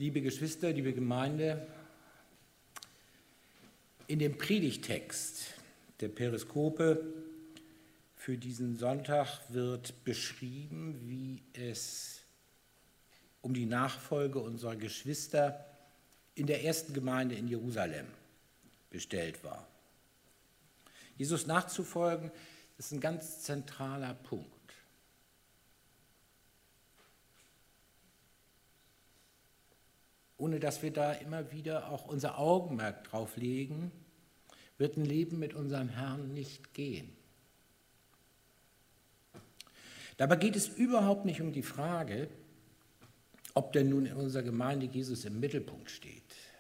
Liebe Geschwister, liebe Gemeinde, in dem Predigtext der Periskope für diesen Sonntag wird beschrieben, wie es um die Nachfolge unserer Geschwister in der ersten Gemeinde in Jerusalem bestellt war. Jesus nachzufolgen, ist ein ganz zentraler Punkt. Ohne dass wir da immer wieder auch unser Augenmerk drauf legen, wird ein Leben mit unserem Herrn nicht gehen. Dabei geht es überhaupt nicht um die Frage, ob denn nun in unserer Gemeinde Jesus im Mittelpunkt steht.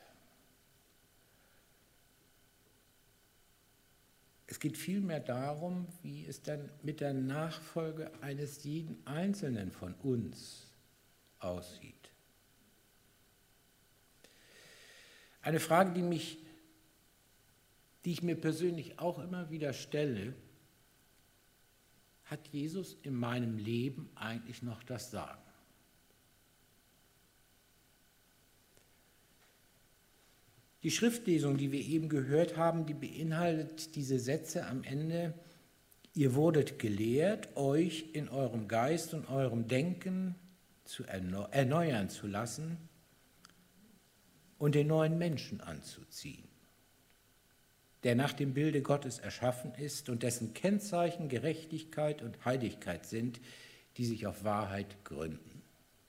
Es geht vielmehr darum, wie es dann mit der Nachfolge eines jeden Einzelnen von uns aussieht. Eine Frage, die ich mir persönlich auch immer wieder stelle: Hat Jesus in meinem Leben eigentlich noch das Sagen? Die Schriftlesung, die wir eben gehört haben, die beinhaltet diese Sätze am Ende: Ihr wurdet gelehrt, euch in eurem Geist und eurem Denken zu erneuern zu lassen und den neuen Menschen anzuziehen, der nach dem Bilde Gottes erschaffen ist und dessen Kennzeichen Gerechtigkeit und Heiligkeit sind, die sich auf Wahrheit gründen.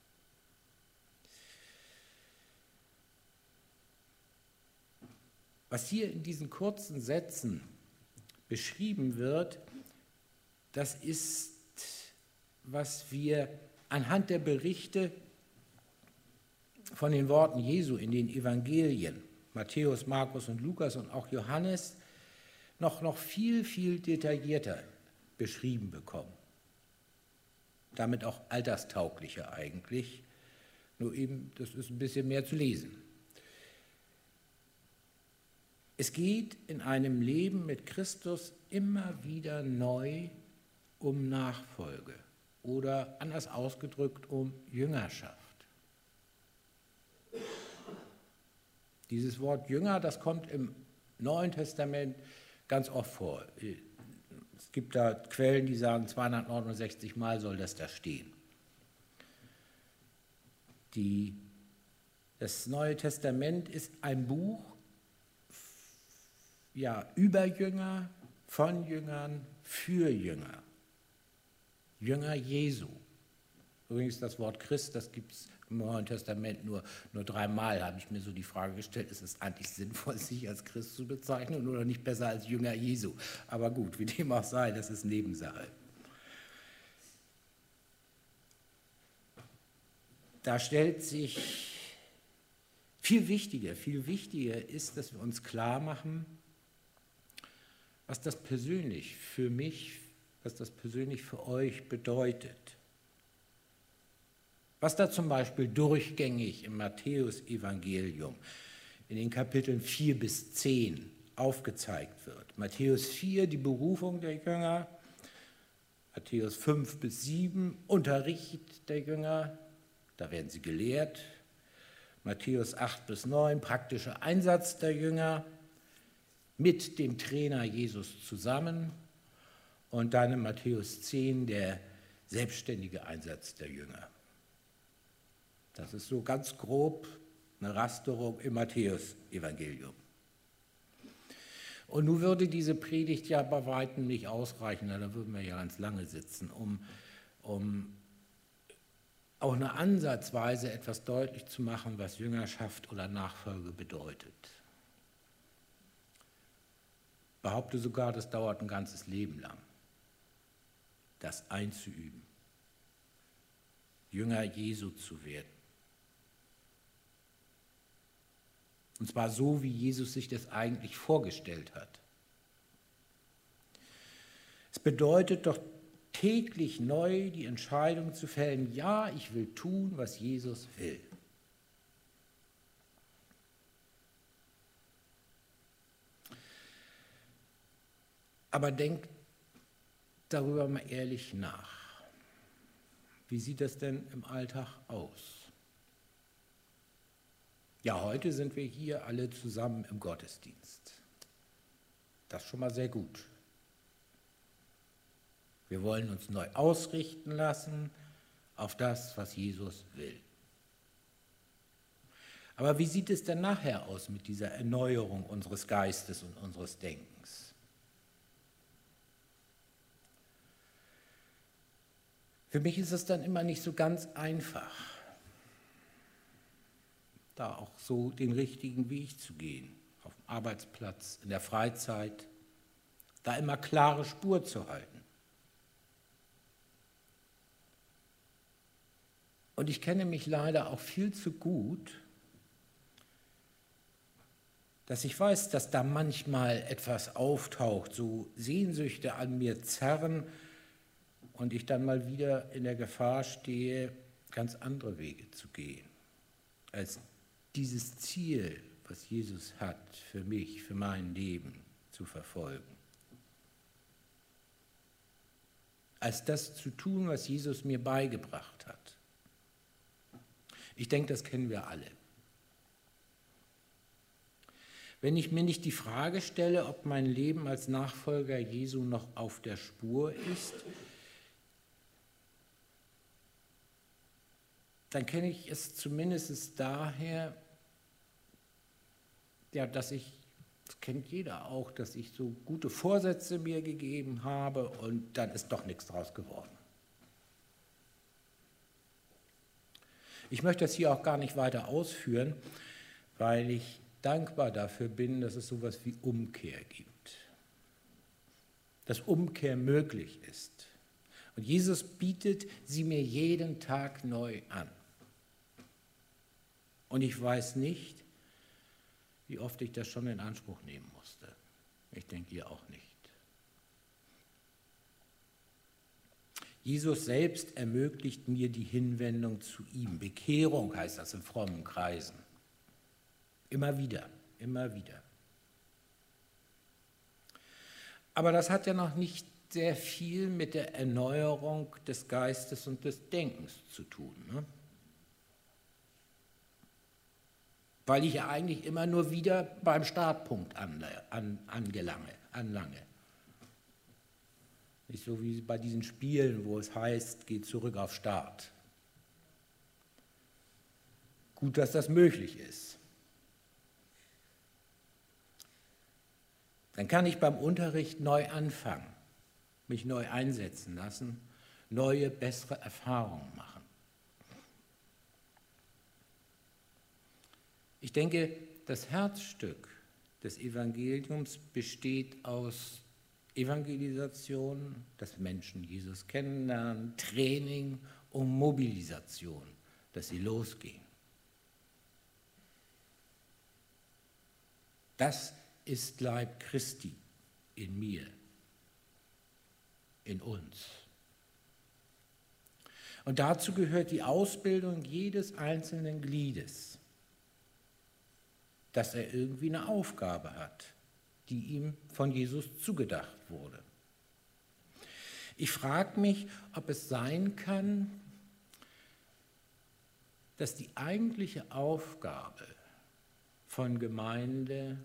Was hier in diesen kurzen Sätzen beschrieben wird, das ist, was wir anhand der Berichte von den Worten Jesu in den Evangelien, Matthäus, Markus und Lukas und auch Johannes, noch viel, viel detaillierter beschrieben bekommen. Damit auch alterstauglicher eigentlich, nur eben, das ist ein bisschen mehr zu lesen. Es geht in einem Leben mit Christus immer wieder neu um Nachfolge oder anders ausgedrückt um Jüngerschaft. Dieses Wort Jünger, das kommt im Neuen Testament ganz oft vor. Es gibt da Quellen, die sagen, 269 Mal soll das da stehen. Das Neue Testament ist ein Buch, ja, über Jünger, von Jüngern, für Jünger. Jünger Jesu. Übrigens das Wort Christ, das gibt es im Neuen Testament nur 3 Mal, habe ich mir so die Frage gestellt, ist es eigentlich sinnvoll, sich als Christ zu bezeichnen oder nicht besser als Jünger Jesu? Aber gut, wie dem auch sei, das ist Nebensache. Da stellt sich viel wichtiger ist, dass wir uns klar machen, was das persönlich für mich, was das persönlich für euch bedeutet. Was da zum Beispiel durchgängig im Matthäus-Evangelium in den Kapiteln 4 bis 10 aufgezeigt wird. Matthäus 4, die Berufung der Jünger, Matthäus 5 bis 7, Unterricht der Jünger, da werden sie gelehrt. Matthäus 8 bis 9, praktischer Einsatz der Jünger mit dem Trainer Jesus zusammen. Und dann in Matthäus 10 der selbstständige Einsatz der Jünger. Das ist so ganz grob eine Rasterung im Matthäus-Evangelium. Und nun würde diese Predigt ja bei weitem nicht ausreichen, da würden wir ja ganz lange sitzen, um auch eine Ansatzweise etwas deutlich zu machen, was Jüngerschaft oder Nachfolge bedeutet. Ich behaupte sogar, das dauert ein ganzes Leben lang, das einzuüben, Jünger Jesu zu werden. Und zwar so, wie Jesus sich das eigentlich vorgestellt hat. Es bedeutet doch täglich neu die Entscheidung zu fällen, ja, ich will tun, was Jesus will. Aber denkt darüber mal ehrlich nach. Wie sieht das denn im Alltag aus? Ja, heute sind wir hier alle zusammen im Gottesdienst. Das ist schon mal sehr gut. Wir wollen uns neu ausrichten lassen auf das, was Jesus will. Aber wie sieht es denn nachher aus mit dieser Erneuerung unseres Geistes und unseres Denkens? Für mich ist es dann immer nicht so ganz einfach, da auch so den richtigen Weg zu gehen, auf dem Arbeitsplatz, in der Freizeit, da immer klare Spur zu halten. Und ich kenne mich leider auch viel zu gut, dass ich weiß, dass da manchmal etwas auftaucht, so Sehnsüchte an mir zerren und ich dann mal wieder in der Gefahr stehe, ganz andere Wege zu gehen, als dieses Ziel, was Jesus hat für mich, für mein Leben, zu verfolgen. Als das zu tun, was Jesus mir beigebracht hat. Ich denke, das kennen wir alle. Wenn ich mir nicht die Frage stelle, ob mein Leben als Nachfolger Jesu noch auf der Spur ist, dann kenne ich es zumindest daher, ja, das kennt jeder auch, dass ich so gute Vorsätze mir gegeben habe und dann ist doch nichts draus geworden. Ich möchte das hier auch gar nicht weiter ausführen, weil ich dankbar dafür bin, dass es sowas wie Umkehr gibt. Dass Umkehr möglich ist. Und Jesus bietet sie mir jeden Tag neu an. Und ich weiß nicht, wie oft ich das schon in Anspruch nehmen musste. Ich denke, ihr auch nicht. Jesus selbst ermöglicht mir die Hinwendung zu ihm. Bekehrung heißt das in frommen Kreisen. Immer wieder, immer wieder. Aber das hat ja noch nicht sehr viel mit der Erneuerung des Geistes und des Denkens zu tun, ne? Weil ich ja eigentlich immer nur wieder beim Startpunkt anlange. Nicht so wie bei diesen Spielen, wo es heißt, geh zurück auf Start. Gut, dass das möglich ist. Dann kann ich beim Unterricht neu anfangen, mich neu einsetzen lassen, neue, bessere Erfahrungen machen. Ich denke, das Herzstück des Evangeliums besteht aus Evangelisation, dass Menschen Jesus kennenlernen, Training und Mobilisation, dass sie losgehen. Das ist Leib Christi in mir, in uns. Und dazu gehört die Ausbildung jedes einzelnen Gliedes, dass er irgendwie eine Aufgabe hat, die ihm von Jesus zugedacht wurde. Ich frage mich, ob es sein kann, dass die eigentliche Aufgabe von Gemeinde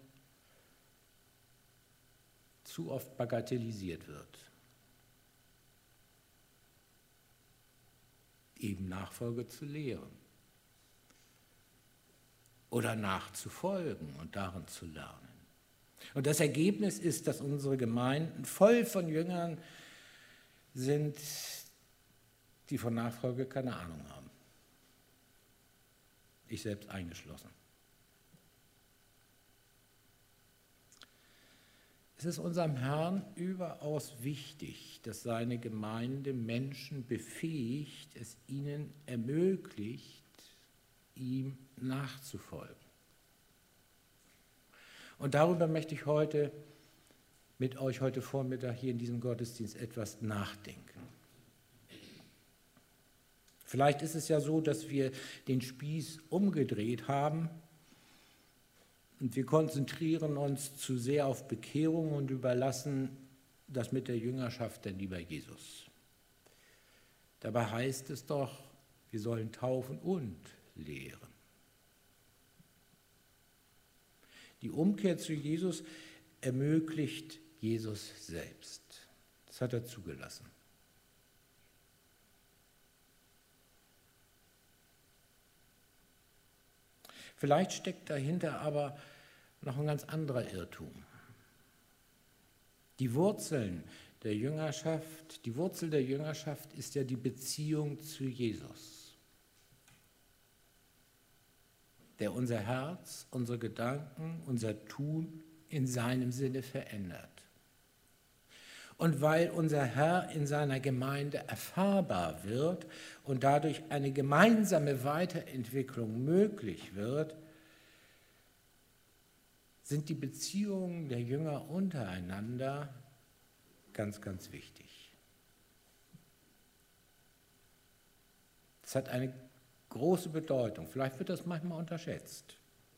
zu oft bagatellisiert wird. Eben Nachfolge zu lehren oder nachzufolgen und darin zu lernen. Und das Ergebnis ist, dass unsere Gemeinden voll von Jüngern sind, die von Nachfolge keine Ahnung haben. Ich selbst eingeschlossen. Es ist unserem Herrn überaus wichtig, dass seine Gemeinde Menschen befähigt, es ihnen ermöglicht, ihm nachzufolgen. Und darüber möchte ich mit euch heute Vormittag hier in diesem Gottesdienst etwas nachdenken. Vielleicht ist es ja so, dass wir den Spieß umgedreht haben und wir konzentrieren uns zu sehr auf Bekehrung und überlassen das mit der Jüngerschaft dann lieber Jesus. Dabei heißt es doch, wir sollen taufen und lehren. Die Umkehr zu Jesus ermöglicht Jesus selbst. Das hat er zugelassen. Vielleicht steckt dahinter aber noch ein ganz anderer Irrtum. Die Wurzel der Jüngerschaft ist ja die Beziehung zu Jesus, der unser Herz, unsere Gedanken, unser Tun in seinem Sinne verändert. Und weil unser Herr in seiner Gemeinde erfahrbar wird und dadurch eine gemeinsame Weiterentwicklung möglich wird, sind die Beziehungen der Jünger untereinander ganz, ganz wichtig. Das hat eine große Bedeutung. Vielleicht wird das manchmal unterschätzt.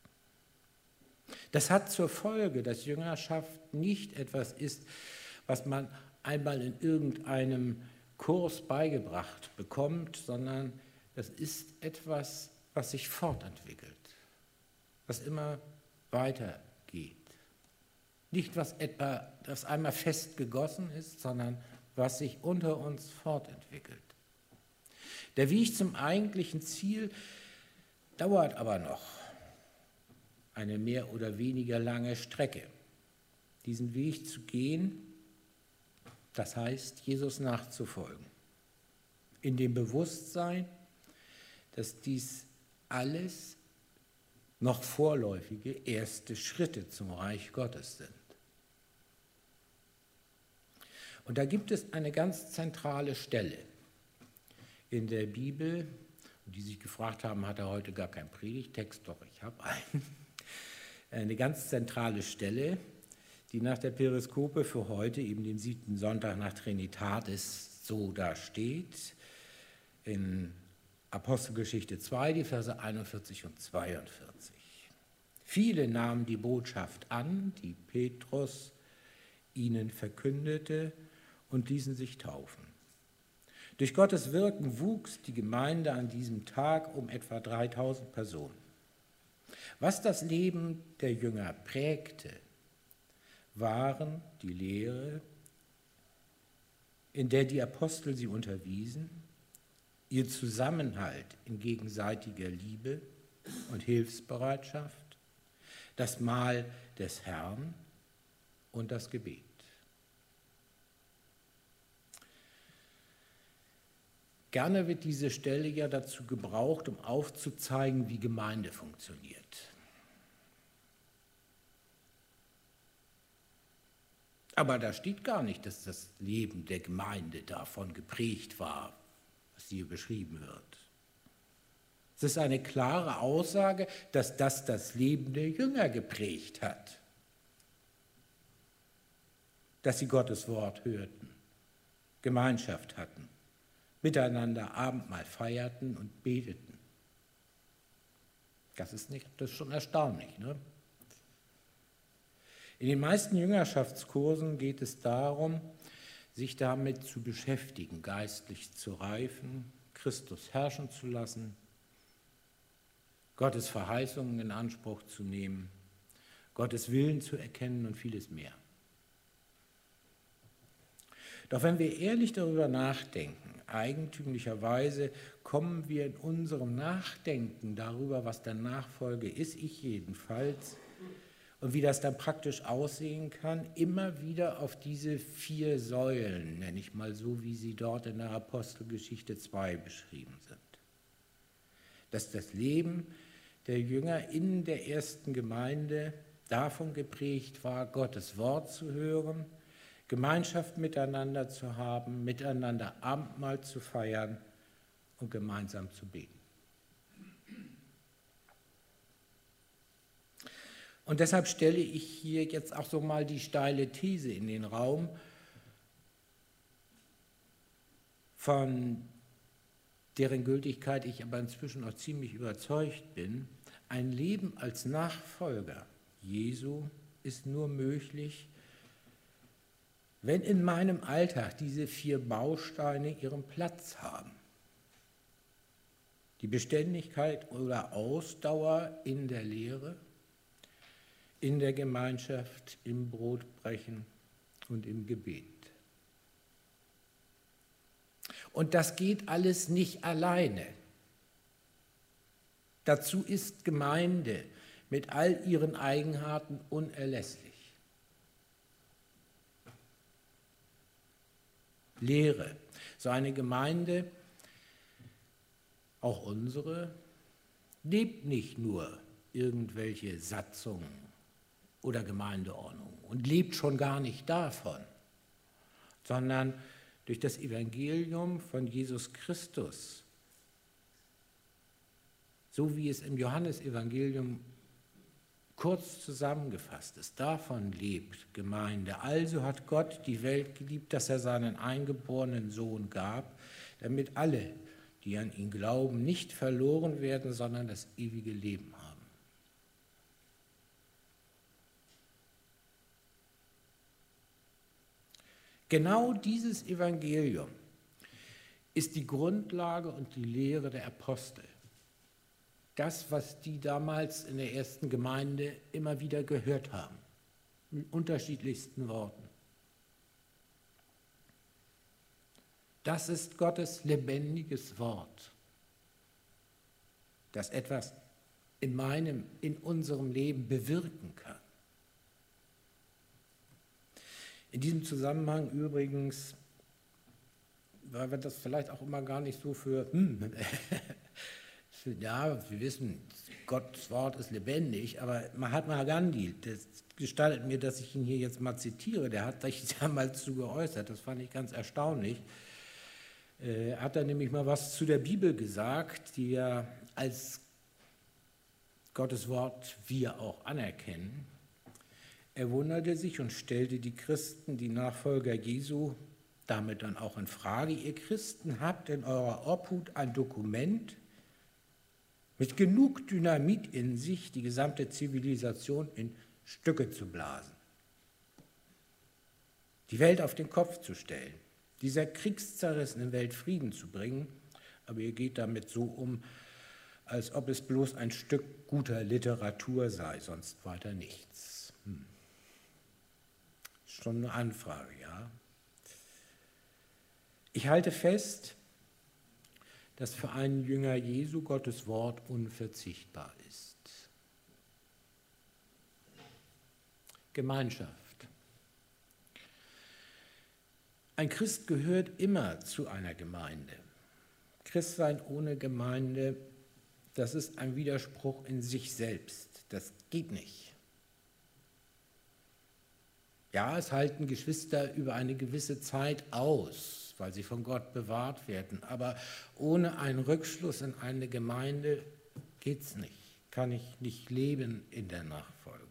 Das hat zur Folge, dass Jüngerschaft nicht etwas ist, was man einmal in irgendeinem Kurs beigebracht bekommt, sondern das ist etwas, was sich fortentwickelt, was immer weitergeht. Nicht was etwa, das einmal fest gegossen ist, sondern was sich unter uns fortentwickelt. Der Weg zum eigentlichen Ziel dauert aber noch eine mehr oder weniger lange Strecke. Diesen Weg zu gehen, das heißt, Jesus nachzufolgen. In dem Bewusstsein, dass dies alles noch vorläufige erste Schritte zum Reich Gottes sind. Und da gibt es eine ganz zentrale Stelle in der Bibel, die sich gefragt haben, hat er heute gar keinen Predigtext? Doch, ich habe einen. Eine ganz zentrale Stelle, die nach der Periskope für heute, eben den 7. Sonntag nach Trinitatis, so da steht, in Apostelgeschichte 2, die Verse 41 und 42. Viele nahmen die Botschaft an, die Petrus ihnen verkündete, und ließen sich taufen. Durch Gottes Wirken wuchs die Gemeinde an diesem Tag um etwa 3000 Personen. Was das Leben der Jünger prägte, waren die Lehre, in der die Apostel sie unterwiesen, ihr Zusammenhalt in gegenseitiger Liebe und Hilfsbereitschaft, das Mahl des Herrn und das Gebet. Gerne wird diese Stelle ja dazu gebraucht, um aufzuzeigen, wie Gemeinde funktioniert. Aber da steht gar nicht, dass das Leben der Gemeinde davon geprägt war, was hier beschrieben wird. Es ist eine klare Aussage, dass das Leben der Jünger geprägt hat. Dass sie Gottes Wort hörten, Gemeinschaft hatten, miteinander Abendmahl feierten und beteten. Das ist schon erstaunlich, ne? In den meisten Jüngerschaftskursen geht es darum, sich damit zu beschäftigen, geistlich zu reifen, Christus herrschen zu lassen, Gottes Verheißungen in Anspruch zu nehmen, Gottes Willen zu erkennen und vieles mehr. Doch wenn wir ehrlich darüber nachdenken, eigentümlicherweise kommen wir in unserem Nachdenken darüber, was der Nachfolge ist, ich jedenfalls, und wie das dann praktisch aussehen kann, immer wieder auf diese 4 Säulen, nenne ich mal so, wie sie dort in der Apostelgeschichte 2 beschrieben sind. Dass das Leben der Jünger in der ersten Gemeinde davon geprägt war, Gottes Wort zu hören, Gemeinschaft miteinander zu haben, miteinander Abendmahl zu feiern und gemeinsam zu beten. Und deshalb stelle ich hier jetzt auch so mal die steile These in den Raum, von deren Gültigkeit ich aber inzwischen auch ziemlich überzeugt bin. Ein Leben als Nachfolger Jesu ist nur möglich, wenn in meinem Alltag diese 4 Bausteine ihren Platz haben. Die Beständigkeit oder Ausdauer in der Lehre, in der Gemeinschaft, im Brotbrechen und im Gebet. Und das geht alles nicht alleine. Dazu ist Gemeinde mit all ihren Eigenarten unerlässlich. Lehre. So eine Gemeinde, auch unsere, lebt nicht nur irgendwelche Satzungen oder Gemeindeordnungen und lebt schon gar nicht davon, sondern durch das Evangelium von Jesus Christus, so wie es im Johannesevangelium kurz zusammengefasst ist, davon lebt Gemeinde. Also hat Gott die Welt geliebt, dass er seinen eingeborenen Sohn gab, damit alle, die an ihn glauben, nicht verloren werden, sondern das ewige Leben haben. Genau dieses Evangelium ist die Grundlage und die Lehre der Apostel. Das, was die damals in der ersten Gemeinde immer wieder gehört haben, mit unterschiedlichsten Worten. Das ist Gottes lebendiges Wort, das etwas in unserem Leben bewirken kann. In diesem Zusammenhang übrigens, weil wir das vielleicht auch immer gar nicht so ja, wir wissen, Gottes Wort ist lebendig, aber Mahatma Gandhi, das gestattet mir, dass ich ihn hier jetzt mal zitiere, der hat sich damals zu geäußert, das fand ich ganz erstaunlich. Hat er nämlich mal was zu der Bibel gesagt, die ja als Gottes Wort wir auch anerkennen. Er wunderte sich und stellte die Christen, die Nachfolger Jesu, damit dann auch in Frage. Ihr Christen habt in eurer Obhut ein Dokument mit genug Dynamit in sich, die gesamte Zivilisation in Stücke zu blasen, die Welt auf den Kopf zu stellen, dieser kriegszerrissenen Welt Frieden zu bringen, aber ihr geht damit so um, als ob es bloß ein Stück guter Literatur sei, sonst weiter nichts. Schon eine Anfrage, ja. Ich halte fest, dass für einen Jünger Jesu Gottes Wort unverzichtbar ist. Gemeinschaft. Ein Christ gehört immer zu einer Gemeinde. Christsein ohne Gemeinde, das ist ein Widerspruch in sich selbst. Das geht nicht. Ja, es halten Geschwister über eine gewisse Zeit aus, weil sie von Gott bewahrt werden. Aber ohne einen Rückschluss in eine Gemeinde geht es nicht. Kann ich nicht leben in der Nachfolge.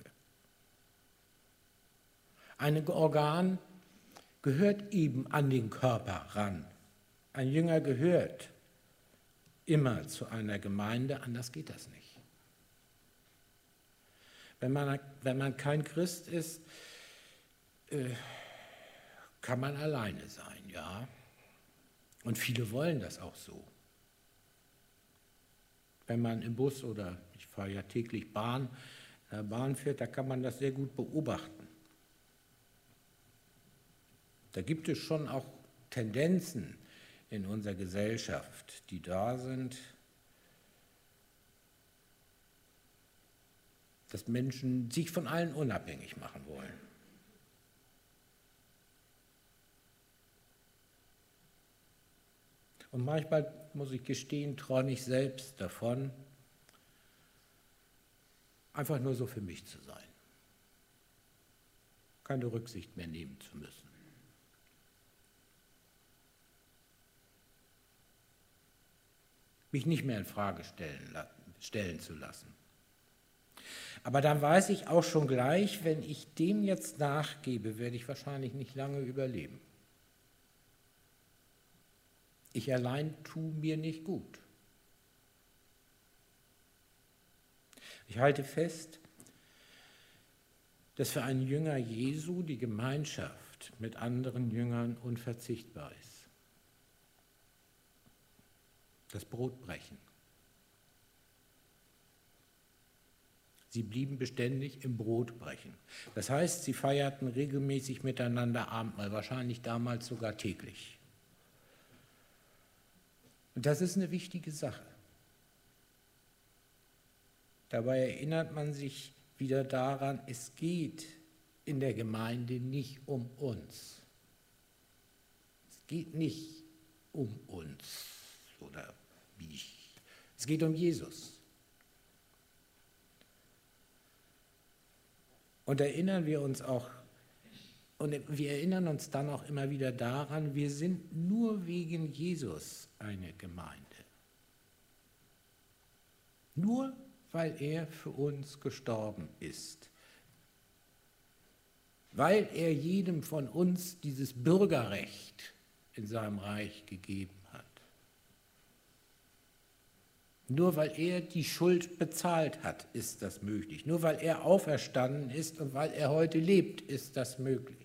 Ein Organ gehört eben an den Körper ran. Ein Jünger gehört immer zu einer Gemeinde, anders geht das nicht. Wenn man kein Christ ist, kann man alleine sein, ja. Und viele wollen das auch so. Wenn man im Bus oder ich fahre ja täglich Bahn fährt, da kann man das sehr gut beobachten. Da gibt es schon auch Tendenzen in unserer Gesellschaft, die da sind, dass Menschen sich von allen unabhängig machen wollen. Und manchmal, muss ich gestehen, träume ich selbst davon, einfach nur so für mich zu sein. Keine Rücksicht mehr nehmen zu müssen. Mich nicht mehr in Frage stellen zu lassen. Aber dann weiß ich auch schon gleich, wenn ich dem jetzt nachgebe, werde ich wahrscheinlich nicht lange überleben. Ich allein tue mir nicht gut. Ich halte fest, dass für einen Jünger Jesu die Gemeinschaft mit anderen Jüngern unverzichtbar ist. Das Brotbrechen. Sie blieben beständig im Brotbrechen. Das heißt, sie feierten regelmäßig miteinander Abendmahl, wahrscheinlich damals sogar täglich. Und das ist eine wichtige Sache. Dabei erinnert man sich wieder daran, es geht in der Gemeinde nicht um uns. Es geht nicht um uns oder mich. Es geht um Jesus. Und erinnern wir uns auch, und wir erinnern uns dann auch immer wieder daran, wir sind nur wegen Jesus eine Gemeinde. Nur weil er für uns gestorben ist. Weil er jedem von uns dieses Bürgerrecht in seinem Reich gegeben hat. Nur weil er die Schuld bezahlt hat, ist das möglich. Nur weil er auferstanden ist und weil er heute lebt, ist das möglich.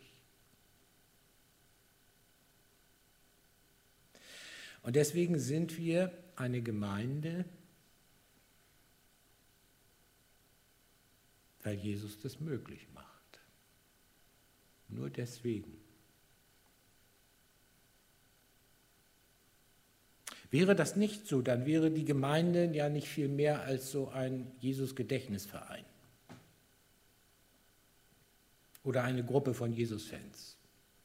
Und deswegen sind wir eine Gemeinde, weil Jesus das möglich macht. Nur deswegen. Wäre das nicht so, dann wäre die Gemeinde ja nicht viel mehr als so ein Jesus-Gedächtnisverein oder eine Gruppe von Jesus-Fans.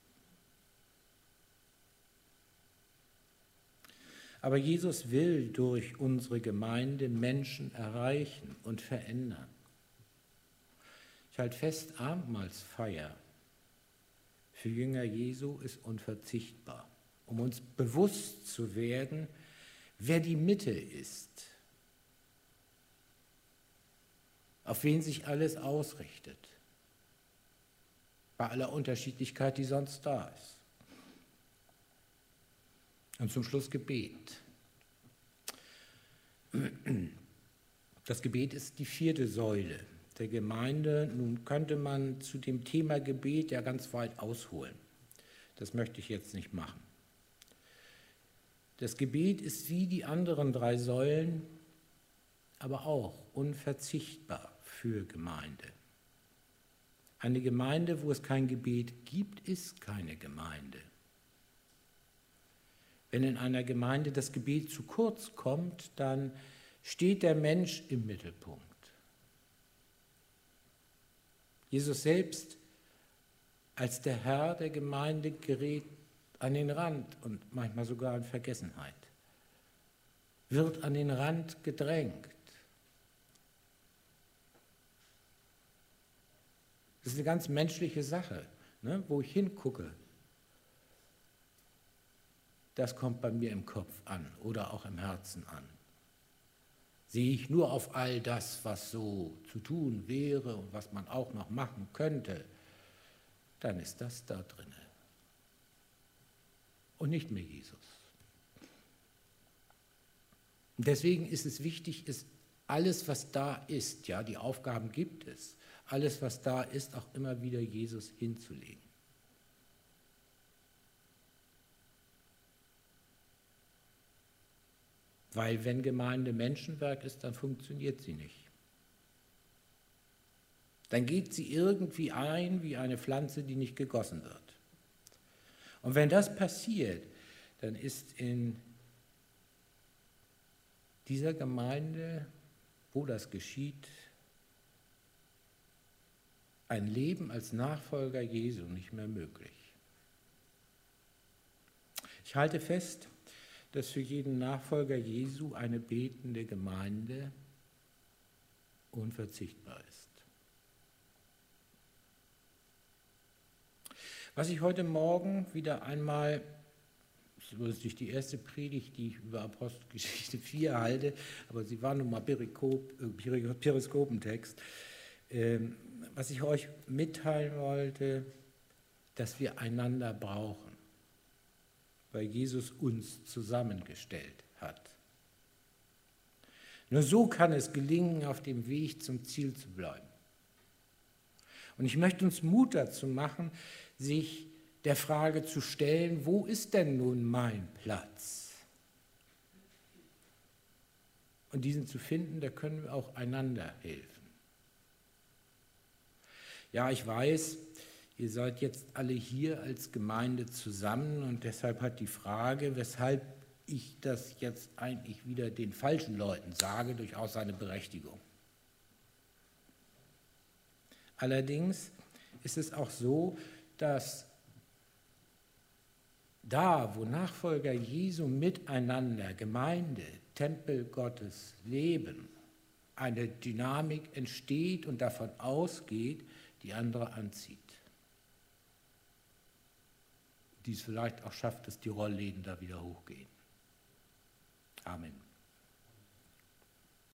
Aber Jesus will durch unsere Gemeinde Menschen erreichen und verändern. Ich halte fest, Abendmahlsfeier für Jünger Jesu ist unverzichtbar, um uns bewusst zu werden, wer die Mitte ist, auf wen sich alles ausrichtet, bei aller Unterschiedlichkeit, die sonst da ist. Und zum Schluss Gebet. Das Gebet ist die 4. Säule der Gemeinde. Nun könnte man zu dem Thema Gebet ja ganz weit ausholen. Das möchte ich jetzt nicht machen. Das Gebet ist wie die anderen 3 Säulen, aber auch unverzichtbar für Gemeinde. Eine Gemeinde, wo es kein Gebet gibt, ist keine Gemeinde. Wenn in einer Gemeinde das Gebet zu kurz kommt, dann steht der Mensch im Mittelpunkt. Jesus selbst als der Herr der Gemeinde gerät an den Rand und manchmal sogar in Vergessenheit, wird an den Rand gedrängt. Das ist eine ganz menschliche Sache, ne, wo ich hingucke. Das kommt bei mir im Kopf an oder auch im Herzen an. Sehe ich nur auf all das, was so zu tun wäre und was man auch noch machen könnte, dann ist das da drin. Und nicht mehr Jesus. Und deswegen ist es wichtig, alles, was da ist, ja, die Aufgaben gibt es, alles, was da ist, auch immer wieder Jesus hinzulegen. Weil wenn Gemeinde Menschenwerk ist, dann funktioniert sie nicht. Dann geht sie irgendwie ein wie eine Pflanze, die nicht gegossen wird. Und wenn das passiert, dann ist in dieser Gemeinde, wo das geschieht, ein Leben als Nachfolger Jesu nicht mehr möglich. Ich halte fest, dass für jeden Nachfolger Jesu eine betende Gemeinde unverzichtbar ist. Was ich heute Morgen wieder einmal, das ist nicht die erste Predigt, die ich über Apostelgeschichte 4 halte, aber sie war nun mal Periskopentext, was ich euch mitteilen wollte, dass wir einander brauchen, weil Jesus uns zusammengestellt hat. Nur so kann es gelingen, auf dem Weg zum Ziel zu bleiben. Und ich möchte uns Mut dazu machen, sich der Frage zu stellen, wo ist denn nun mein Platz? Und diesen zu finden, da können wir auch einander helfen. Ja, ich weiß, ihr seid jetzt alle hier als Gemeinde zusammen und deshalb hat die Frage, weshalb ich das jetzt eigentlich wieder den falschen Leuten sage, durchaus seine Berechtigung. Allerdings ist es auch so, dass da, wo Nachfolger Jesu miteinander, Gemeinde, Tempel Gottes leben, eine Dynamik entsteht und davon ausgeht, die andere anzieht. Die es vielleicht auch schafft, dass die Rollläden da wieder hochgehen. Amen.